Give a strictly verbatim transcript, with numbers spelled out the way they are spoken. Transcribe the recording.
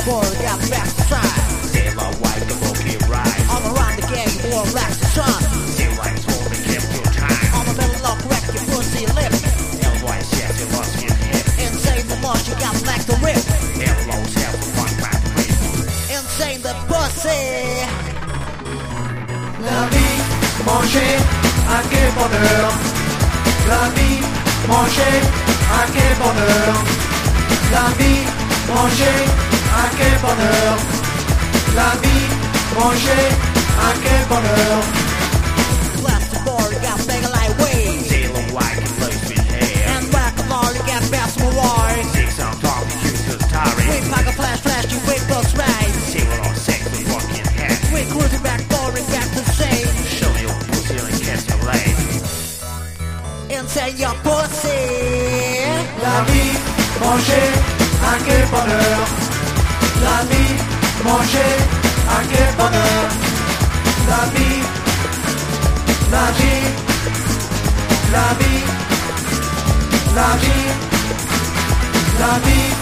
boy, got back to try. Say my wife, the broken ride. All around the gang, boy, back to try. Say like told me kept your time. On the middle lock, wreck your pussy lip. L Y yes, you lost your hip. Insane the much, you got black to rip. L O tell for one back whip. Insane the pussy. La vie, manger, à quel bonheur. La vie, manger, à quel bonheur. La vie, manger, à quel bonheur. La vie, manger, à quel bonheur. Plastic boy, you got bigger like waves. Say the white can lose with hair. And back of all, you got best more war. Six on top of you to tiring. We pack a flash, flash, you wait for right. Say we're all sex with fucking head. We cruising back, boring, back to say. Show your pussy and kiss your leg. Insane your pussy. La vie, manger, à quel bonheur. La vie, manger, à quel bonheur. La vie, la vie, la vie, la vie, la vie.